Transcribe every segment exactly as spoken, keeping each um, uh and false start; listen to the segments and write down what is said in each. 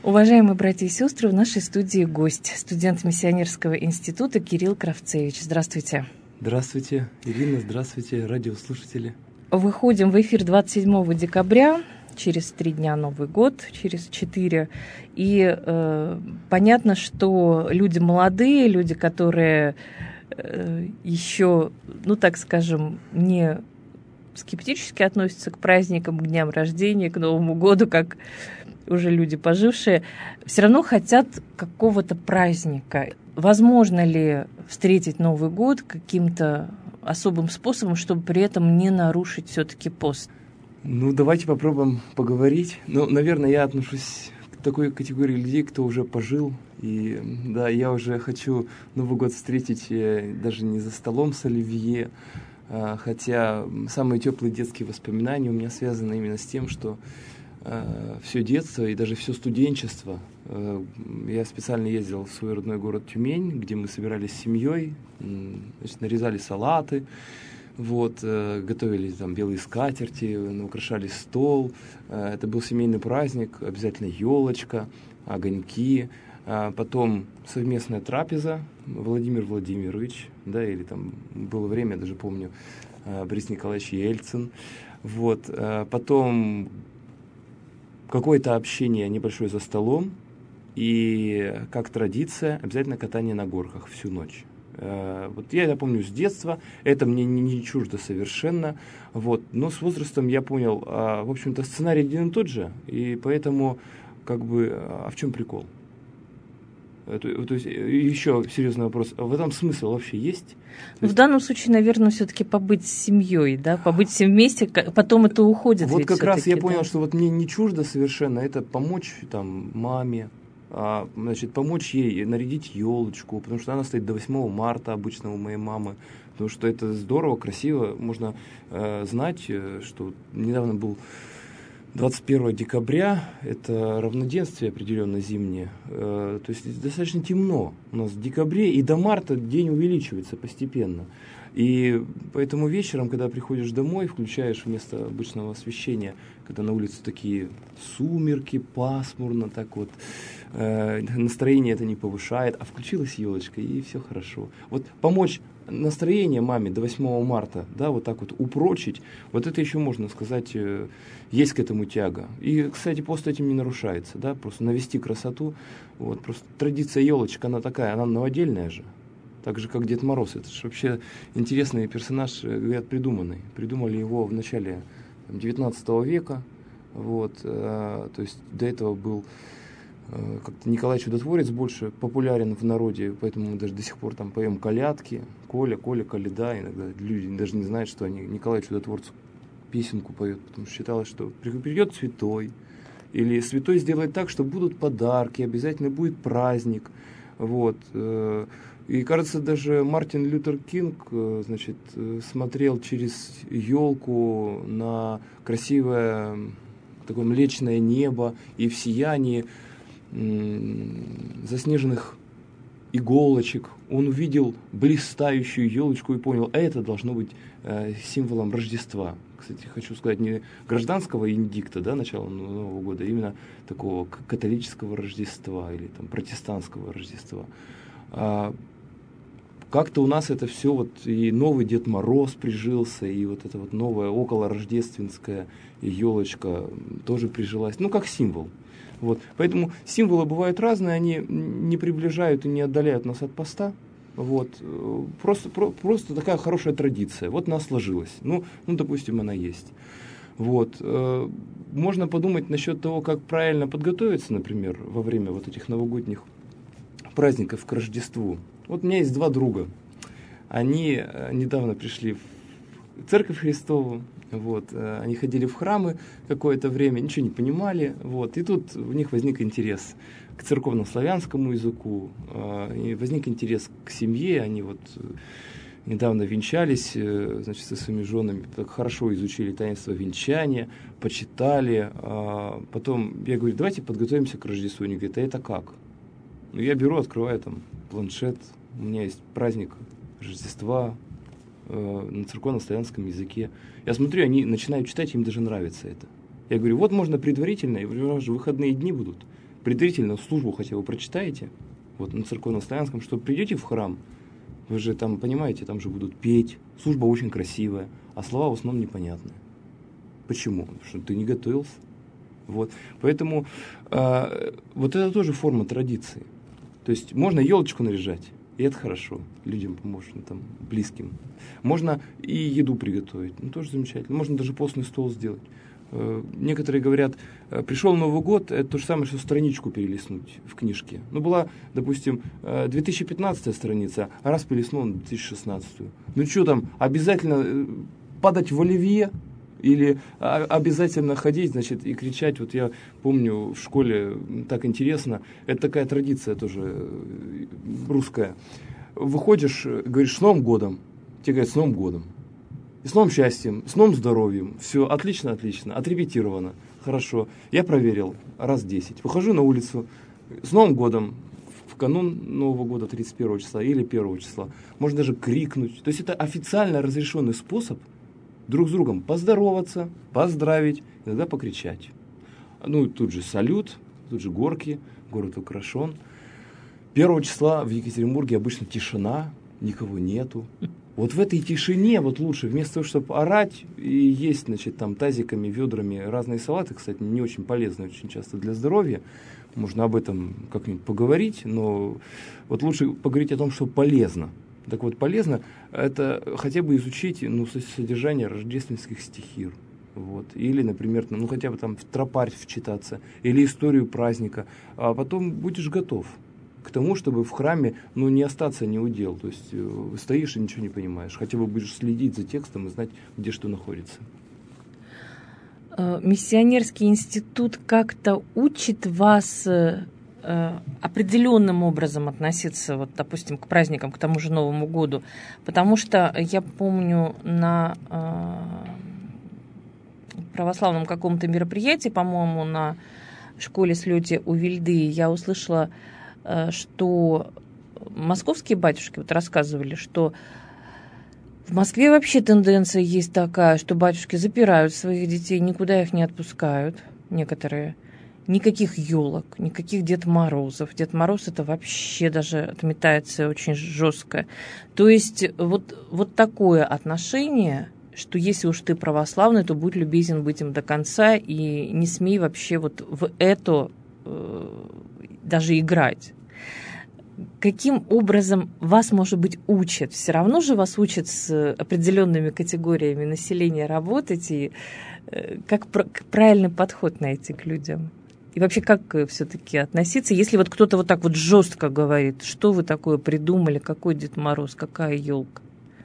Уважаемые братья и сестры, в нашей студии гость, студент Миссионерского института Кирилл Кравцевич. Здравствуйте. Здравствуйте, Ирина, здравствуйте, радиослушатели. Выходим в эфир двадцать седьмого декабря, через три дня Новый год, через четыре. И э, понятно, что люди молодые, люди, которые э, еще, ну так скажем, не скептически относятся к праздникам, к дням рождения, к Новому году, как уже люди пожившие, все равно хотят какого-то праздника. Возможно ли встретить Новый год каким-то особым способом, чтобы при этом не нарушить все-таки пост? Ну, давайте попробуем поговорить. Ну, наверное, я отношусь к такой категории людей, кто уже пожил. И да, я уже хочу Новый год встретить даже не за столом с оливье, хотя самые теплые детские воспоминания у меня связаны именно с тем, что все детство и даже все студенчество. Я специально ездил в свой родной город Тюмень, где мы собирались с семьей, значит, нарезали салаты, вот, готовили там белые скатерти, украшали стол. Это был семейный праздник, обязательно елочка, огоньки, потом совместная трапеза, Владимир Владимирович, да, или там было время, я даже помню, Борис Николаевич Ельцин, вот, потом какое-то общение небольшое за столом и, как традиция, обязательно катание на горках всю ночь. Вот я это помню с детства, это мне не, не чуждо совершенно, вот, но с возрастом я понял, а, в общем-то, сценарий один и тот же, и поэтому, как бы, а в чем прикол? То, то есть, еще серьезный вопрос, в этом смысл вообще есть? В есть... данном случае, наверное, все-таки побыть с семьей, да, побыть все вместе, потом это уходит. Вот как раз я понял, да? что вот мне не чуждо совершенно это помочь там маме, а, значит, помочь ей нарядить елочку, потому что она стоит до восьмого марта обычно у моей мамы, потому что это здорово, красиво, можно э, знать, что недавно был двадцать первого декабря, это равноденствие определенно зимнее, э, то есть достаточно темно у нас в декабре, и до марта день увеличивается постепенно. И поэтому вечером, когда приходишь домой, включаешь вместо обычного освещения, когда на улице такие сумерки, пасмурно, так вот, э, настроение это не повышает, а включилась елочка, и все хорошо. Вот помочь настроение маме до восьмого марта, да, вот так вот упрочить, вот это еще можно сказать, э, есть к этому тяга. И, кстати, пост этим не нарушается, да, просто навести красоту. Вот, просто традиция елочка, она такая, она новодельная же. Так же, как Дед Мороз. Это же вообще интересный персонаж, говорят, придуманный. Придумали его в начале девятнадцатого века. Вот, э, то есть до этого был э, как-то Николай Чудотворец больше популярен в народе, поэтому мы даже до сих пор там поем колядки. Коля, Коля, Коляда. Иногда люди даже не знают, что они Николаю Чудотворцу песенку поют, потому что считалось, что придет святой. Или святой сделает так, что будут подарки, обязательно будет праздник. Вот. И, кажется, даже Мартин Лютер Кинг, значит, смотрел через елку на красивое такое млечное небо, и в сиянии заснеженных иголочек он увидел блистающую елочку и понял, это должно быть символом Рождества. Кстати, хочу сказать, не гражданского индикта, да, начала Нового года, а именно такого католического Рождества или там протестантского Рождества. Как-то у нас это все, вот и новый Дед Мороз прижился, и вот эта вот новая околорождественская елочка тоже прижилась, ну, как символ. Вот. Поэтому символы бывают разные, они не приближают и не отдаляют нас от поста. Вот. Просто, про, просто такая хорошая традиция. Вот она сложилась. Ну, ну, допустим, она есть. Вот. Можно подумать насчет того, как правильно подготовиться, например, во время вот этих новогодних праздников к Рождеству. Вот у меня есть два друга. Они недавно пришли в Церковь Христову. Вот. Они ходили в храмы какое-то время, ничего не понимали. Вот. И тут у них возник интерес к церковно-славянскому языку, и возник интерес к семье. Они вот недавно венчались, значит, со своими женами, так хорошо изучили таинство венчания, почитали. Потом я говорю, давайте подготовимся к Рождеству. Они говорят, а это как? Ну, я беру, открываю там планшет, у меня есть праздник Рождества э, на церковно-славянском языке. Я смотрю, они начинают читать, им даже нравится это. Я говорю, вот можно предварительно, и у вас же выходные дни будут. предварительно службу хотя бы прочитаете, вот на церковно-славянском, что придете в храм, вы же там, понимаете, там же будут петь, служба очень красивая, а слова в основном непонятные. Почему? Потому что ты не готовился. Вот. Поэтому э, вот это тоже форма традиции. То есть можно елочку наряжать, и это хорошо, людям поможет, ну, там, близким. Можно и еду приготовить, ну тоже замечательно. Можно даже постный стол сделать. Э, некоторые говорят, э, пришел Новый год, это то же самое, что страничку перелистнуть в книжке. Ну была, допустим, э, две тысячи пятнадцатая страница, а раз перелистнул на две тысячи шестнадцатую. Ну что там, обязательно э, падать в оливье? Или обязательно ходить, значит, и кричать. Вот я помню, в школе так интересно, это такая традиция тоже русская. Выходишь, говоришь, с Новым годом, тебе говорят, с Новым годом. И с новым счастьем, с новым здоровьем. Все отлично, отлично, отрепетировано, хорошо. Я проверил раз десять. Выхожу на улицу, с Новым годом, в канун Нового года, тридцать первого числа или первого числа. Можно даже крикнуть. То есть это официально разрешенный способ друг с другом поздороваться, поздравить, иногда покричать. Ну, тут же салют, тут же горки, город украшен. Первого числа в Екатеринбурге обычно тишина, никого нету. Вот в этой тишине вот лучше, вместо того, чтобы орать и есть, значит, там тазиками, ведрами разные салаты, кстати, не очень полезные очень часто для здоровья, можно об этом как-нибудь поговорить, но вот лучше поговорить о том, что полезно. Так вот, полезно это хотя бы изучить, ну, содержание рождественских стихир. Вот. Или, например, ну, хотя бы там в тропарь вчитаться, или историю праздника. А потом будешь готов к тому, чтобы в храме, ну, не остаться неудел. То есть э, стоишь и ничего не понимаешь. Хотя бы будешь следить за текстом и знать, где что находится. Миссионерский институт как-то учит вас определенным образом относиться, вот, допустим, к праздникам, к тому же Новому году. Потому что я помню на э, православном каком-то мероприятии, по-моему, на школе слете у Вильды, я услышала, э, что московские батюшки вот рассказывали, что в Москве вообще тенденция есть такая, что батюшки запирают своих детей, никуда их не отпускают, некоторые. Никаких елок, никаких Дед Морозов. Дед Мороз это вообще даже отметается очень жестко. То есть вот, вот такое отношение, что если уж ты православный, то будь любезен быть им до конца и не смей вообще вот в это э, даже играть. Каким образом вас, может быть, учат? Все равно же вас учат с определенными категориями населения работать, и э, как, как правильный подход найти к людям? И вообще, как все-таки относиться, если вот кто-то вот так вот жестко говорит, что вы такое придумали, какой Дед Мороз, какая елка?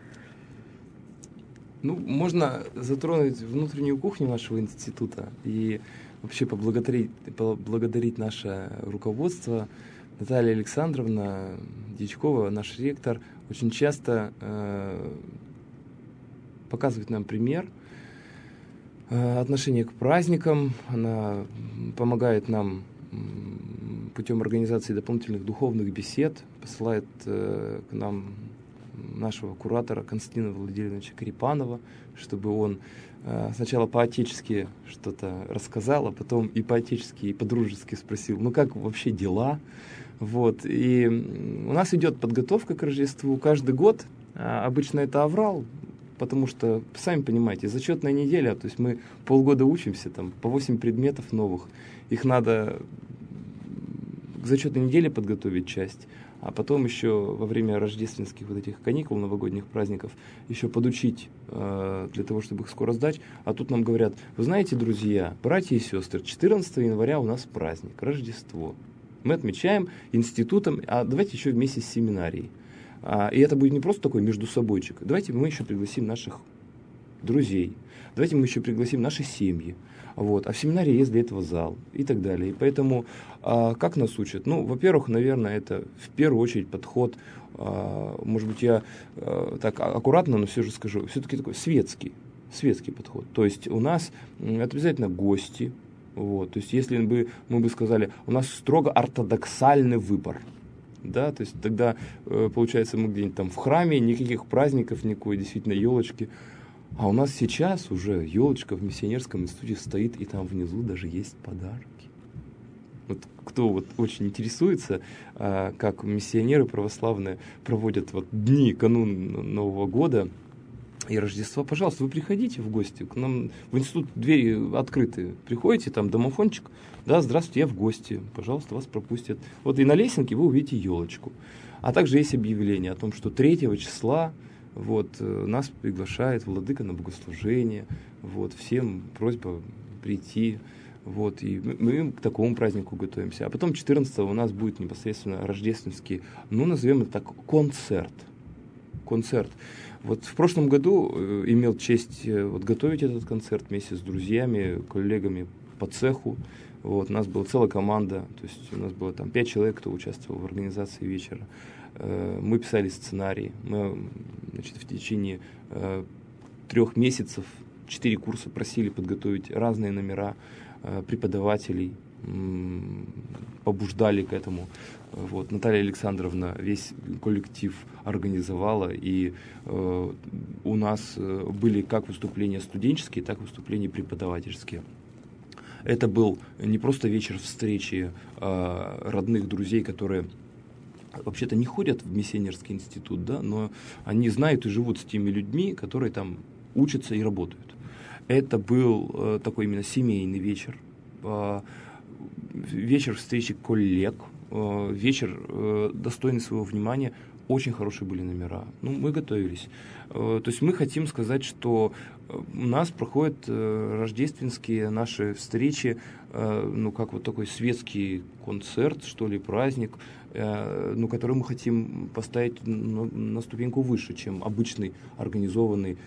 Ну, можно затронуть внутреннюю кухню нашего института и вообще поблагодарить, поблагодарить наше руководство. Наталья Александровна Дьячкова, наш ректор, очень часто э, показывает нам пример отношение к праздникам. Она помогает нам путем организации дополнительных духовных бесед, посылает э, к нам нашего куратора Константина Владимировича Карипанова, чтобы он э, сначала по-отечески что-то рассказал, а потом и по-отечески, и по-дружески спросил, ну как вообще дела? Вот. И у нас идет подготовка к Рождеству каждый год. Обычно это аврал, потому что, сами понимаете, зачетная неделя, то есть мы полгода учимся, там, по восемь предметов новых. Их надо к зачетной неделе подготовить часть, а потом еще во время рождественских вот этих каникул, новогодних праздников, еще подучить э, для того, чтобы их скоро сдать. А тут нам говорят, вы знаете, друзья, братья и сестры, четырнадцатого января у нас праздник, Рождество. Мы отмечаем институтом, а давайте еще вместе с семинарией. А, и это будет не просто такой междусобойчик. Давайте мы еще пригласим наших друзей. Давайте мы еще пригласим наши семьи. Вот. А в семинарии есть для этого зал и так далее. И поэтому а, как нас учат? Ну, во-первых, наверное, это в первую очередь подход, а, может быть, я а, так аккуратно, но все же скажу, все-таки такой светский, светский подход. То есть у нас это обязательно гости. Вот. То есть если бы мы бы сказали, у нас строго ортодоксальный выбор. Да, то есть тогда, э, получается, мы где-нибудь там в храме, никаких праздников, никакой действительно елочки. А у нас сейчас уже елочка в миссионерском институте стоит, и там внизу даже есть подарки. Вот кто вот очень интересуется, а, как миссионеры православные проводят вот дни, канун Нового года и Рождества, пожалуйста, вы приходите в гости к нам в институт, двери открыты, приходите, там домофончик, да, здравствуйте, я в гости, пожалуйста, вас пропустят. Вот и на лесенке вы увидите елочку. А также есть объявление о том, что третьего числа вот, нас приглашает владыка на богослужение, вот, всем просьба прийти. Вот, и мы к такому празднику готовимся. А потом четырнадцатого у нас будет непосредственно рождественский, ну, назовем это так, концерт. Концерт. Вот в прошлом году имел честь вот, готовить этот концерт вместе с друзьями, коллегами по цеху. Вот, у нас была целая команда, то есть у нас было там пять человек, кто участвовал в организации вечера. Мы писали сценарий. Мы, значит, в течение трех месяцев четыре курса просили подготовить разные номера, преподавателей, побуждали к этому. Вот. Наталья Александровна весь коллектив организовала, и э, у нас были как выступления студенческие, так и выступления преподавательские. Это был не просто вечер встречи э, родных друзей, которые вообще-то не ходят в миссионерский институт, да, но они знают и живут с теми людьми, которые там учатся и работают. Это был э, такой именно семейный вечер, э, вечер встречи коллег, э, вечер э, достойный своего внимания. Очень хорошие были номера. Ну, мы готовились. Э, то есть мы хотим сказать, что у нас проходят э, рождественские наши встречи, э, ну, как вот такой светский концерт, что ли, праздник, э, ну, который мы хотим поставить на, на ступеньку выше, чем обычный организованный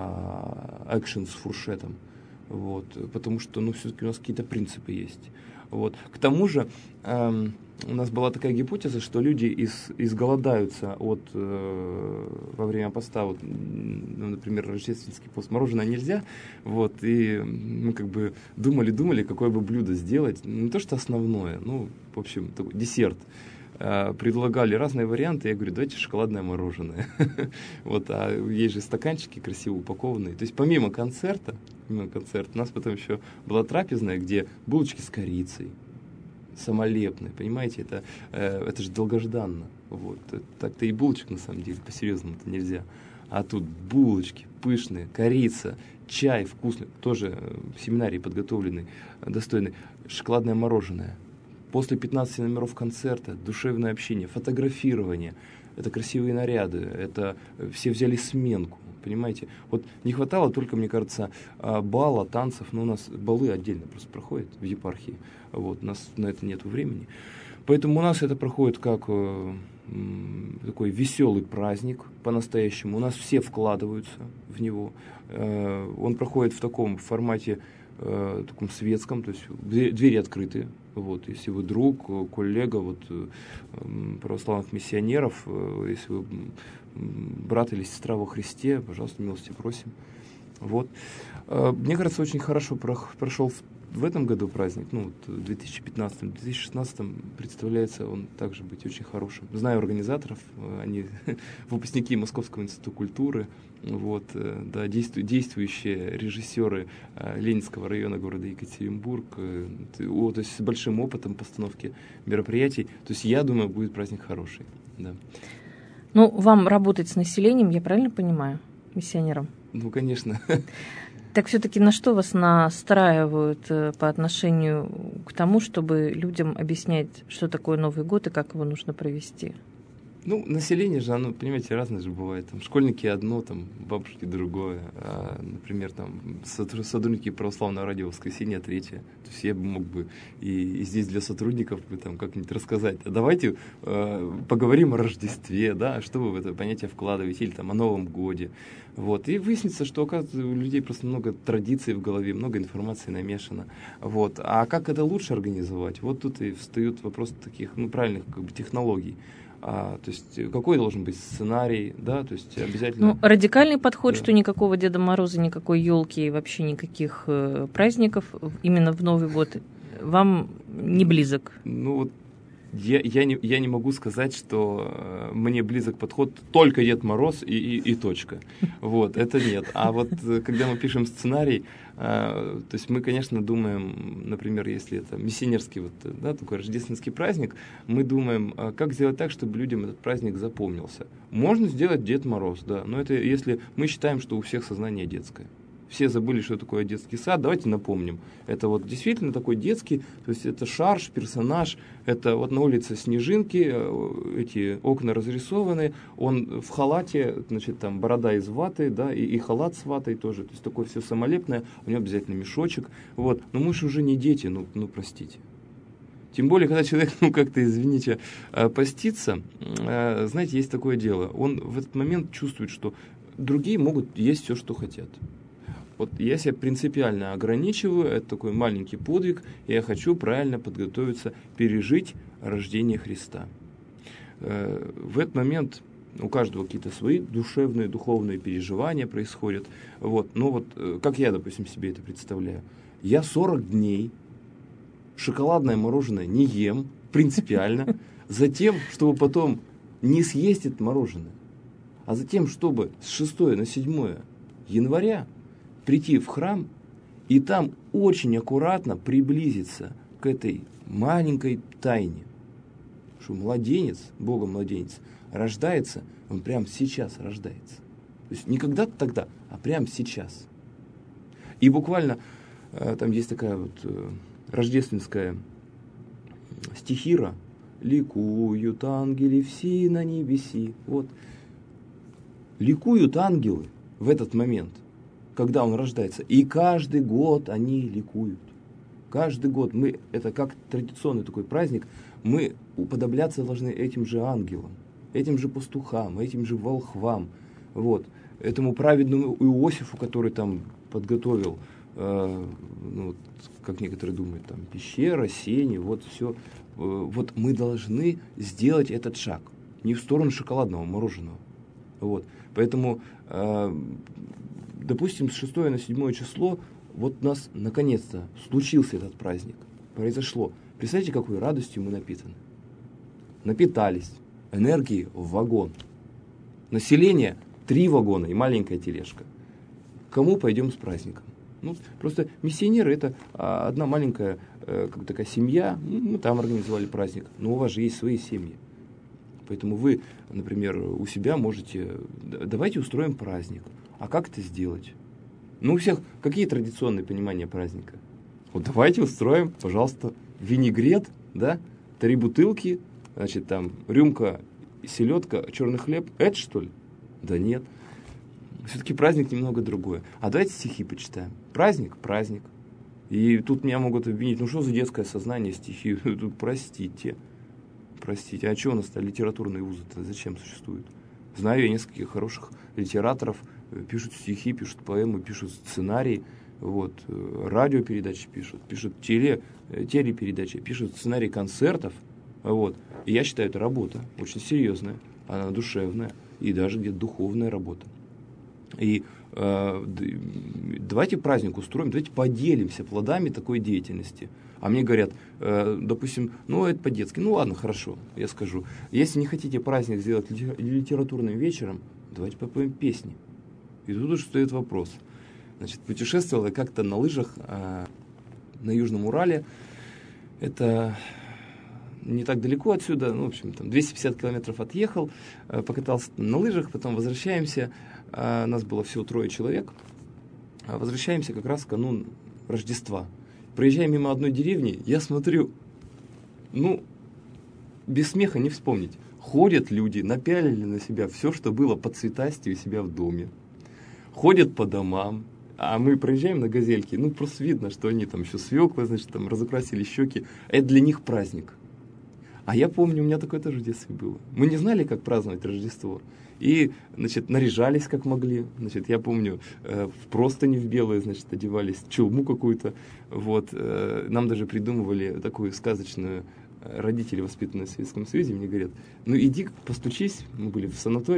экшен с фуршетом, вот, потому что, ну, все-таки у нас какие-то принципы есть. Вот. К тому же эм, у нас была такая гипотеза, что люди из, изголодаются от, э, во время поста, вот, ну, например, рождественский пост, мороженое нельзя, вот, и мы как бы думали-думали, какое бы блюдо сделать, не то что основное, ну, в общем, такой десерт. Предлагали разные варианты, я говорю, давайте шоколадное мороженое. Вот, а есть же стаканчики красиво упакованные. То есть помимо концерта, помимо концерта, у нас потом еще была трапезная, где булочки с корицей, самолепные, понимаете, это, это же долгожданно. Вот. Так-то и булочек на самом деле по-серьезному-то нельзя. А тут булочки пышные, корица, чай вкусный, тоже в семинарии подготовленный, достойный, шоколадное мороженое. После пятнадцати номеров концерта, душевное общение, фотографирование, это красивые наряды, это все взяли сменку, понимаете? Вот не хватало только, мне кажется, бала, танцев, но у нас балы отдельно просто проходят в епархии, вот, у нас на это нет времени. Поэтому у нас это проходит как э, такой веселый праздник по-настоящему, у нас все вкладываются в него, э, он проходит в таком формате, э, таком светском, то есть двери открыты. Вот, если вы друг, коллега вот, православных миссионеров, если вы брат или сестра во Христе, пожалуйста, милости просим. Вот. Мне кажется, очень хорошо прошел в этом году праздник, ну, в две тысячи пятнадцатом, в две тысячи шестнадцатом представляется он также быть очень хорошим. Знаю организаторов, они выпускники Московского института культуры, вот, да, действу, действующие режиссеры Ленинского района города Екатеринбург, о, то есть с большим опытом постановки мероприятий. То есть я думаю, будет праздник хороший. Да. Ну, вам работать с населением, я правильно понимаю, миссионером? Ну, конечно. Так все-таки на что вас настраивают по отношению к тому, чтобы людям объяснять, что такое Новый год и как его нужно провести? Ну, население же, оно, понимаете, разное же бывает. Там школьники одно, там бабушки другое. А, например, там сотрудники православного радио «Воскресенье» третье. То есть я бы мог бы и, и здесь для сотрудников бы там как-нибудь рассказать. А давайте э, поговорим о Рождестве, да, что вы в это понятие вкладываете, или там о Новом годе. Вот. И выяснится, что, оказывается, у людей просто много традиций в голове, много информации намешано. Вот. А как это лучше организовать? Вот тут и встают вопросы таких, ну, правильных как бы технологий. А, то есть какой должен быть сценарий, да, то есть обязательно... Ну, радикальный подход, да. Что никакого Деда Мороза, никакой елки и вообще никаких э, праздников именно в Новый год вам не близок? Ну вот Я, я, не, я не могу сказать, что э, мне близок подход только Дед Мороз и, и, и точка. Вот, это нет. А вот э, когда мы пишем сценарий, э, то есть мы, конечно, думаем, например, если это миссионерский, вот, да, такой рождественский праздник, мы думаем, э, как сделать так, чтобы людям этот праздник запомнился. Можно сделать Дед Мороз, да, но это если мы считаем, что у всех сознание детское. Все забыли, что такое детский сад. Давайте напомним. Это вот действительно такой детский, то есть это шарж, персонаж, это вот на улице снежинки, эти окна разрисованы, он в халате, значит, там борода из ваты, да, и, и халат с ватой тоже, то есть такое все самолепное, у него обязательно мешочек, вот. Но мы же уже не дети, ну, ну простите. Тем более, когда человек, ну, как-то, извините, постится, знаете, есть такое дело, он в этот момент чувствует, что другие могут есть все, что хотят. Вот я себя принципиально ограничиваю, это такой маленький подвиг, и я хочу правильно подготовиться, пережить рождение Христа. В этот момент у каждого какие-то свои душевные, духовные переживания происходят. Вот. Но вот как я, допустим, себе это представляю. Я сорок дней шоколадное мороженое не ем, принципиально, затем, чтобы потом не съесть это мороженое, а затем, чтобы с шестого на седьмое января прийти в храм и там очень аккуратно приблизиться к этой маленькой тайне, что младенец, Богом младенец, рождается, он прямо сейчас рождается. То есть не когда-то тогда, а прямо сейчас. И буквально там есть такая вот рождественская стихира: «Ликуют ангели все на небеси». Вот. Ликуют ангелы в этот момент, когда он рождается. И каждый год они ликуют. Каждый год мы, это как традиционный такой праздник, мы уподобляться должны этим же ангелам, этим же пастухам, этим же волхвам, вот, этому праведному Иосифу, который там подготовил, э, ну, как некоторые думают, там, пещера, сени, вот все. Э, вот мы должны сделать этот шаг, не в сторону шоколадного мороженого. Вот. Поэтому, э, допустим, с шестого на седьмое число вот у нас наконец-то случился этот праздник, произошло. Представляете, какой радостью мы напитаны. Напитались, энергии в вагон. Население три вагона и маленькая тележка. Кому пойдем с праздником? Ну, просто миссионеры — это а, одна маленькая э, как такая семья, мы там организовали праздник, но у вас же есть свои семьи. Поэтому вы, например, у себя можете, давайте устроим праздник. А как это сделать? Ну, у всех какие традиционные понимания праздника? Вот давайте устроим, пожалуйста, винегрет, да, три бутылки, значит, там рюмка, селедка, черный хлеб. Это что ли? Да нет. Все-таки праздник немного другое. А давайте стихи почитаем. Праздник, праздник. И тут меня могут обвинить, ну что за детское сознание стихи? Тут простите. Простите. А что у нас-то литературные вузы-то зачем существуют? Знаю я нескольких хороших литераторов, пишут стихи, пишут поэмы, пишут сценарии, вот, радиопередачи пишут, пишут теле, телепередачи, пишут сценарии концертов, вот. И я считаю, это работа очень серьезная, она душевная и даже где-то духовная работа. И э, давайте праздник устроим, давайте поделимся плодами такой деятельности. А мне говорят, э, допустим, ну это по-детски, ну ладно, хорошо, я скажу. Если не хотите праздник сделать литературным вечером, давайте попоем песни. И тут уж стоит вопрос. Значит, путешествовал я как-то на лыжах э, на Южном Урале. Это не так далеко отсюда, ну, в общем, там двести пятьдесят километров отъехал, э, покатался на лыжах, потом возвращаемся. Э, нас было всего трое человек. Э, возвращаемся как раз в канун Рождества. Проезжая мимо одной деревни, я смотрю, ну, без смеха не вспомнить. Ходят люди, напялили на себя все, что было по цветасти у себя в доме. Ходят по домам, а мы проезжаем на газельке, ну, просто видно, что они там еще свеклы, значит, там разукрасили щеки. Это для них праздник. А я помню, у меня такое тоже в детстве было. Мы не знали, как праздновать Рождество. И, значит, наряжались как могли. Значит, я помню, э, в простыни в белые, значит, одевались, челму какую-то. Вот. Э, нам даже придумывали такую сказочную, э, родители, воспитанные в Советском Союзе, мне говорят, ну иди постучись, мы были в санатории,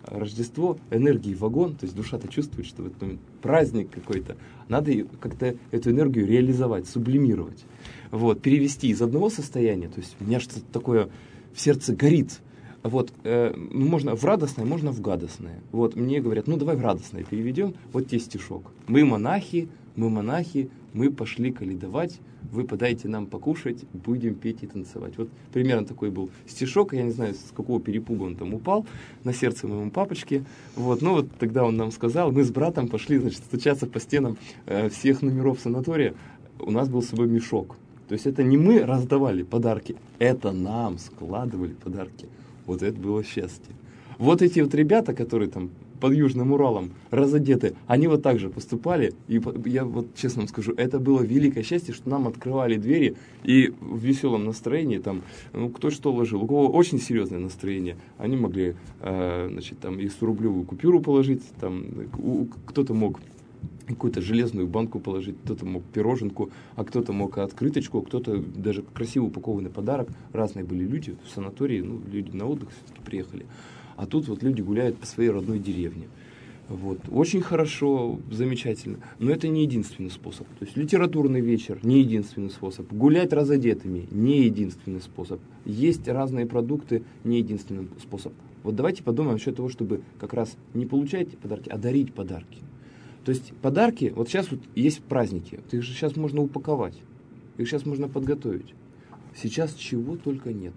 Рождество, энергии вагон, то есть душа-то чувствует, что в этот момент праздник какой-то. Надо как-то эту энергию реализовать, сублимировать. Вот, перевести из одного состояния, то есть у меня что-то такое в сердце горит. Вот, э, можно в радостное, можно в гадостное. Вот, мне говорят, ну давай в радостное переведем, вот тебе стишок. Мы монахи, мы монахи, мы пошли каледовать, вы подайте нам покушать, будем петь и танцевать. Вот примерно такой был стишок, я не знаю, с какого перепуга он там упал, на сердце моему папочке. Вот, ну вот тогда он нам сказал, мы с братом пошли, значит, стучаться по стенам э, всех номеров санатория, у нас был с собой мешок. То есть это не мы раздавали подарки, это нам складывали подарки. Вот это было счастье. Вот эти вот ребята, которые там под Южным Уралом разодеты, они вот так же поступали. И я вот честно вам скажу, это было великое счастье, что нам открывали двери и в веселом настроении, там, ну, кто что ложил. У кого очень серьезное настроение, они могли, э, значит, там, и сто-рублевую купюру положить, там, у, кто-то мог какую-то железную банку положить, кто-то мог пироженку, а кто-то мог открыточку, кто-то даже красиво упакованный подарок. Разные были люди в санатории, ну, люди на отдых все-таки приехали. А тут вот люди гуляют по своей родной деревне. Вот. Очень хорошо, замечательно. Но это не единственный способ. То есть литературный вечер не единственный способ. Гулять разодетыми не единственный способ. Есть разные продукты не единственный способ. Вот давайте подумаем насчет того, чтобы как раз не получать подарки, а дарить подарки. То есть подарки, вот сейчас вот есть праздники, их же сейчас можно упаковать, их сейчас можно подготовить. Сейчас чего только нет.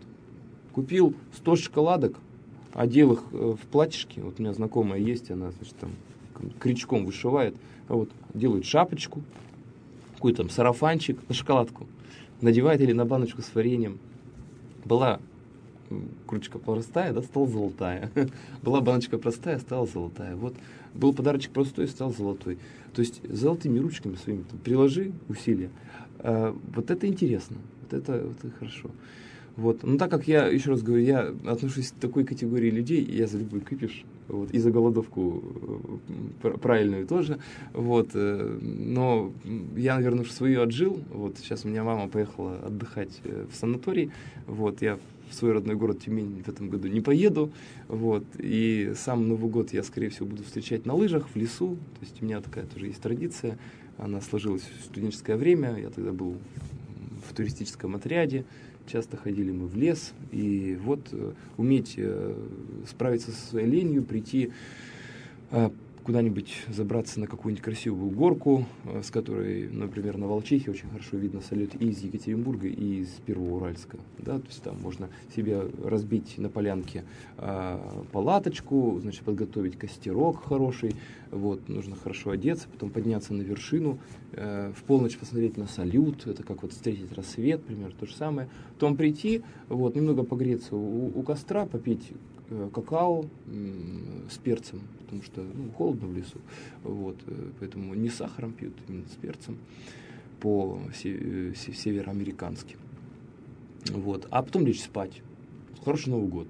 Купил сто шоколадок, одел их в платьишки, вот у меня знакомая есть, она, значит, там крючком вышивает, вот, делает шапочку, какой-то там сарафанчик на шоколадку, надевает или на баночку с вареньем. Была крючка простая, да, стала золотая. Была баночка простая, стала золотая. Вот был подарочек простой, стал золотой. То есть золотыми ручками своими там, приложи усилия. А, вот это интересно, вот это, вот это хорошо. Вот. Но так как я, еще раз говорю, я отношусь к такой категории людей, я за любой кипиш, вот, и за голодовку правильную тоже, вот, но я, наверное, свою отжил, вот, сейчас у меня мама поехала отдыхать в санаторий, вот, я в свой родной город Тюмень в этом году не поеду, вот, и сам Новый год я, скорее всего, буду встречать на лыжах, в лесу, то есть у меня такая тоже есть традиция, она сложилась в студенческое время, я тогда был в туристическом отряде, часто ходили мы в лес, и вот э, уметь э, справиться со своей ленью, прийти э, куда-нибудь, забраться на какую-нибудь красивую горку, э, с которой, например, на Волчихе очень хорошо видно салют и из Екатеринбурга, и из Первоуральска. Да? То есть там можно себе разбить на полянке э, палаточку, значит, подготовить костерок хороший, вот, нужно хорошо одеться, потом подняться на вершину, э, в полночь посмотреть на салют, это как вот встретить рассвет, примерно то же самое. Потом прийти, вот, немного погреться у, у костра, попить э, какао э, с перцем, потому что ну, холодно в лесу, вот, э, поэтому не с сахаром пьют, именно с перцем по се- се- североамерикански. Вот. А потом лечь спать. Хороший Новый год.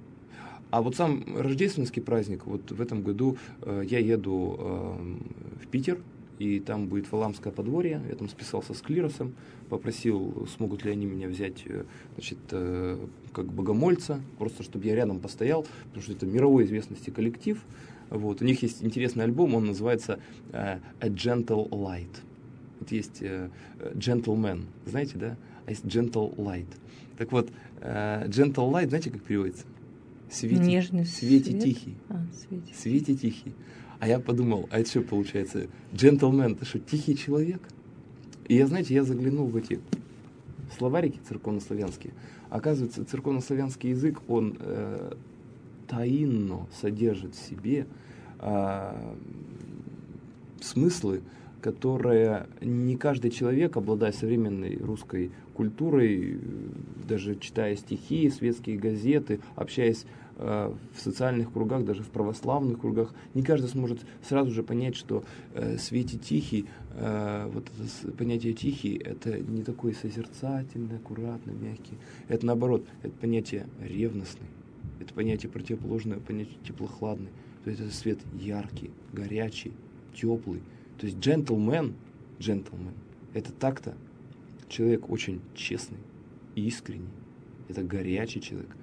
А вот сам рождественский праздник, вот в этом году э, я еду э, в Питер, и там будет Валамское подворье, я там списался с клиросом, попросил, смогут ли они меня взять, значит, э, как богомольца, просто чтобы я рядом постоял, потому что это мировой известности коллектив. Вот. У них есть интересный альбом, он называется э, A Gentle Light. Вот есть э, Gentleman, знаете, да? А есть Gentle Light. Так вот, э, Gentle Light, знаете, как переводится? Свете, Нежный свете свет. тихий. А, свете. Свете тихий. А я подумал, а это что получается? Джентльмен, это что, тихий человек? И я, знаете, я заглянул в эти словарики церковнославянские. Оказывается, церковнославянский язык, он э, таинно содержит в себе э, смыслы, которые не каждый человек, обладая современной русской культурой, даже читая стихи, светские газеты, общаясь э, в социальных кругах, даже в православных кругах, не каждый сможет сразу же понять, что э, свете тихий, э, вот это понятие тихий, это не такой созерцательный, аккуратный, мягкий. Это наоборот, это понятие ревностный, это понятие противоположное, понятие теплохладный. То есть это свет яркий, горячий, теплый. То есть джентльмен, джентльмен, это так-то человек очень честный, искренний, это горячий человек.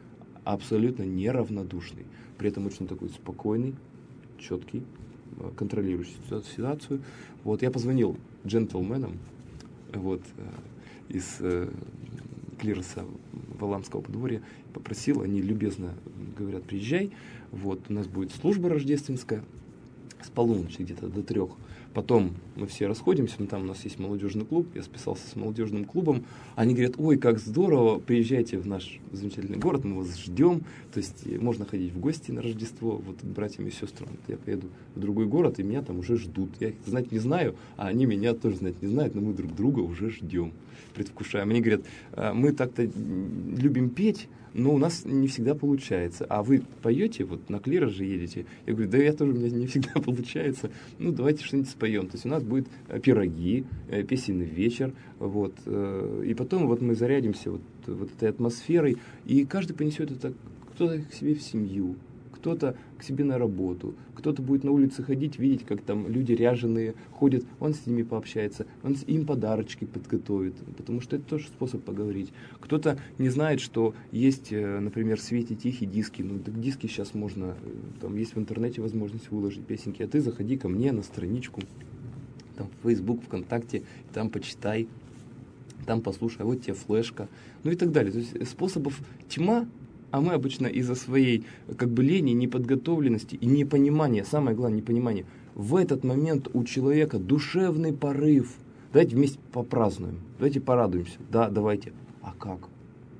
абсолютно неравнодушный. При этом очень такой спокойный, четкий, контролирующий ситуацию. Вот, я позвонил джентльменам вот, из клироса Валамского подворья, попросил, они любезно говорят, приезжай, вот, у нас будет служба рождественская с полуночи где-то до трех. Потом мы все расходимся, там у нас есть молодежный клуб, я списался с молодежным клубом. Они говорят, ой, как здорово, приезжайте в наш замечательный город, мы вас ждем. То есть можно ходить в гости на Рождество, вот братьям и сестрам. Я поеду в другой город, и меня там уже ждут. Я их знать не знаю, а они меня тоже знать не знают, но мы друг друга уже ждем, предвкушаем. Они говорят, мы так-то любим петь, но у нас не всегда получается. А вы поете, вот на клирос же едете? Я говорю, да я тоже, у меня не всегда получается. Ну, давайте что-нибудь споем. То есть у нас будет пироги, песенный вечер, вот. И потом вот мы зарядимся вот, вот этой атмосферой, и каждый понесет это, кто-то к себе в семью, кто-то к себе на работу, кто-то будет на улице ходить, видеть, как там люди ряженые ходят, он с ними пообщается, он им подарочки подготовит, потому что это тоже способ поговорить. Кто-то не знает, что есть, например, в Свете Тихий диски, ну так диски сейчас можно, там есть в интернете возможность выложить песенки, а ты заходи ко мне на страничку, там в Facebook, ВКонтакте, там почитай, там послушай, а вот тебе флешка, ну и так далее. То есть способов тьма. А мы обычно из-за своей как бы лени, неподготовленности и непонимания, самое главное непонимание, в этот момент у человека душевный порыв. Давайте вместе попразднуем, давайте порадуемся. Да, давайте. А как?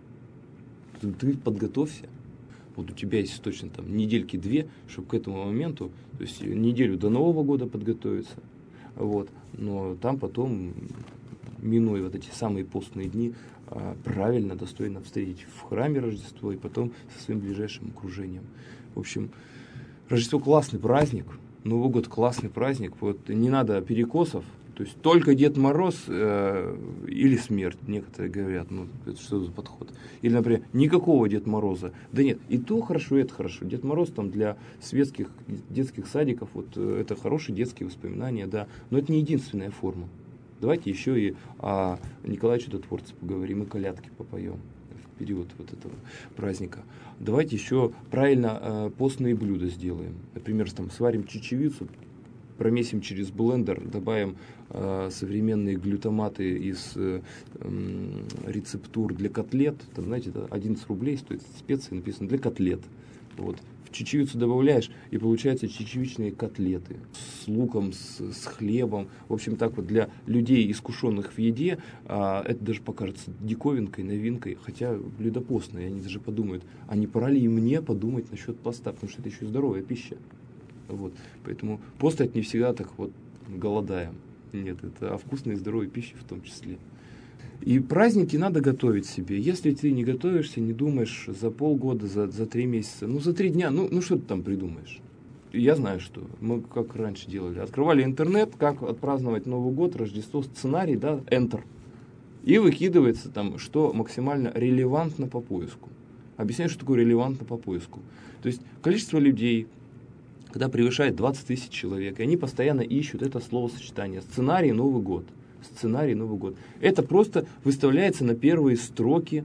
Ты, ты подготовься. Вот у тебя есть точно там недельки две, чтобы к этому моменту, то есть неделю до Нового года подготовиться. Вот. Но там потом, минуя вот эти самые постные дни, правильно, достойно встретить в храме Рождество и потом со своим ближайшим окружением. В общем, Рождество классный праздник, Новый год классный праздник, вот не надо перекосов, то есть только Дед Мороз э, или смерть, некоторые говорят, ну это что за подход. Или, например, никакого Дед Мороза. Да нет, и то хорошо, и это хорошо. Дед Мороз там для светских детских садиков, вот это хорошие детские воспоминания, да, но это не единственная форма. Давайте еще и о Николае Чудотворце поговорим, и колядки попоем в период вот этого праздника. Давайте еще правильно э, постные блюда сделаем. Например, там, сварим чечевицу, промесим через блендер, добавим э, современные глютаматы из э, э, рецептур для котлет. Там, знаете, одиннадцать рублей стоит специи, написано для котлет. Вот. В чечевицу добавляешь, и получаются чечевичные котлеты с луком, с, с хлебом. В общем, так вот для людей, искушенных в еде, а, это даже покажется диковинкой, новинкой, хотя блюдо постное. Они даже подумают, а не пора ли и мне подумать насчет поста, потому что это еще и здоровая пища. Вот. Поэтому пост это не всегда так вот голодаем. Нет, это о вкусной и здоровой пище в том числе. И праздники надо готовить себе. Если ты не готовишься, не думаешь за полгода, за, за три месяца, ну за три дня, ну, ну что ты там придумаешь? Я знаю, что мы как раньше делали. Открывали интернет, как отпраздновать Новый год, Рождество, сценарий, да, Enter. И выкидывается там, что максимально релевантно по поиску. Объясняю, что такое релевантно по поиску. То есть количество людей, когда превышает двадцать тысяч человек, и они постоянно ищут это словосочетание. Сценарий Новый год. Сценарий Новый год. Это просто выставляется на первые строки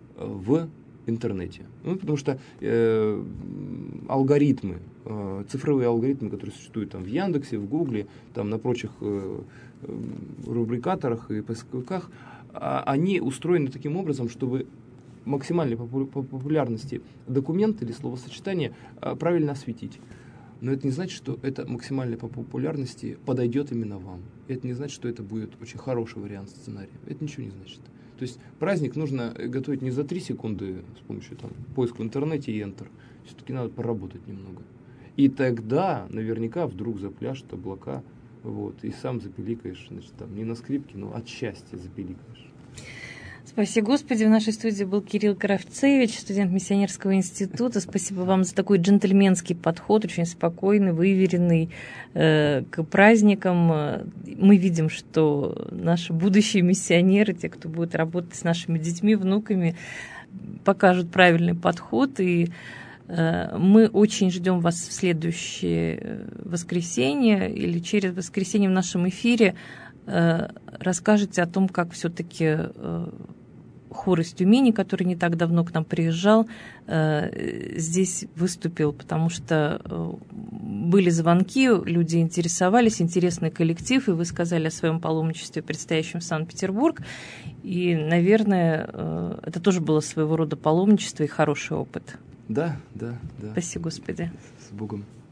в интернете. Ну, потому что э, алгоритмы, э, цифровые алгоритмы, которые существуют там в Яндексе, в Гугле, там на прочих э, рубрикаторах и поисковиках, а, они устроены таким образом, чтобы максимальной популярности документ или словосочетание э, правильно осветить. Но это не значит, что это максимально по популярности подойдет именно вам. Это не значит, что это будет очень хороший вариант сценария. Это ничего не значит. То есть праздник нужно готовить не за три секунды с помощью там, поиска в интернете и Enter. Все-таки надо поработать немного. И тогда наверняка вдруг запляшут облака, вот, и сам запеликаешь, значит, там, не на скрипке, но от счастья запеликаешь. Спаси Господи, в нашей студии был Кирилл Кравцевич, студент Миссионерского института. Спасибо вам за такой джентльменский подход, очень спокойный, выверенный э, к праздникам. Мы видим, что наши будущие миссионеры, те, кто будет работать с нашими детьми, внуками, покажут правильный подход. И э, мы очень ждем вас в следующее воскресенье или через воскресенье в нашем эфире. Расскажете о том, как все-таки хор из Тюмени, который не так давно к нам приезжал, здесь выступил, потому что были звонки, люди интересовались, интересный коллектив, и вы сказали о своем паломничестве, предстоящем в Санкт-Петербург. И, наверное, это тоже было своего рода паломничество и хороший опыт. Да, да, да. Спасибо, Господи. С Богом.